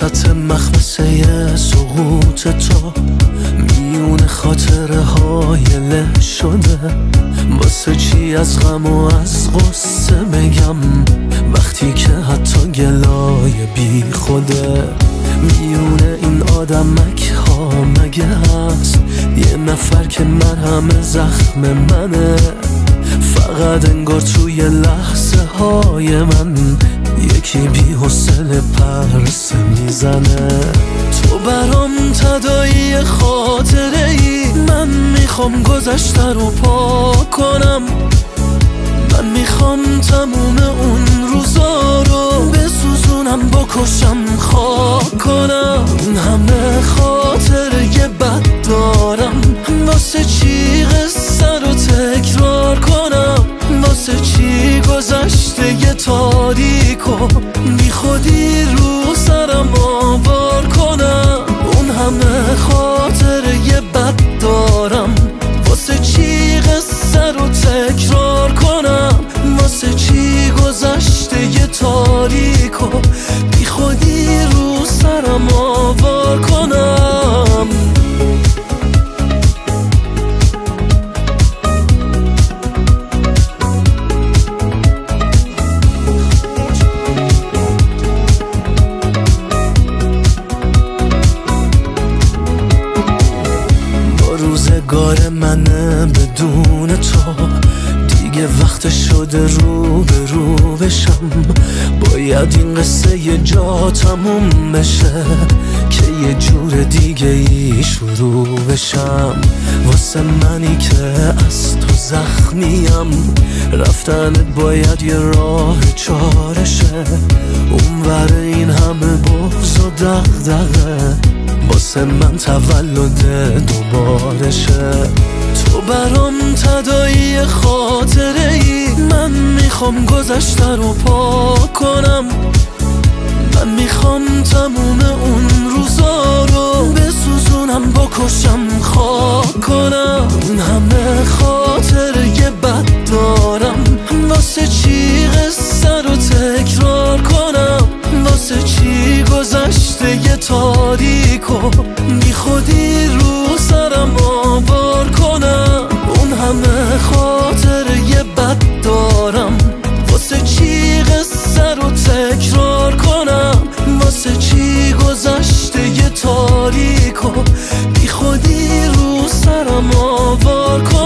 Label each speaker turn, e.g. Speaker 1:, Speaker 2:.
Speaker 1: وسط مخمسه سقوط تو میون خاطره های له شده. واسه چی از غم و از غصه بگم وقتی که حتی گلای بی خوده. میون این آدمک ها مگه هست یه نفر که مرهم زخم منه؟ فقط انگار توی لحظه های من یکی بی حوصله پرسه میزنه. تو برام تداعی خاطره ای، من میخوام گذشته رو پاک کنم. من میخوام تموم اون روزا رو بسوزونم، بکشم، خاک کنم. اون همه خاطره بد دارم، واسه چی قصه رو تکرار کنم؟ واسه چی گذشته یه تاریک و بی خودی رو سرم آوار کنم؟ اون همه خاطره بد دارم، واسه چی قصه رو تکرار کنم؟ واسه چی گذشته یه تاریک و بی خودی رو سرم آوار کنم؟ روزگار منه بدون تو دیگه وقت شده رو به رو بشم. باید این قصه یه جا تموم بشه که یه جور دیگه ای شروع بشم. واسه منی که از تو زخمیم رفتنت باید یه راه چارشه. اونور این همه بغض و دغدغه واسه من تولد دوبارشه. تو برام تداعی خاطره ای، من میخوام گذشته رو پاک کنم. من میخوام تموم اون روزا رو بسوزونم، بکشم، خاک کنم. اون همه خاطره بد دارم، واسه چی قصه رو تکرار کنم؟ واسه چی گذشته یه تاریک و بی خودی رو سرم آوار کنم؟ اون همه خاطره بد دارم، واسه چی قصه رو تکرار کنم؟ واسه چی گذشته یه تاریک و بی خودی رو سرم آوار کنم؟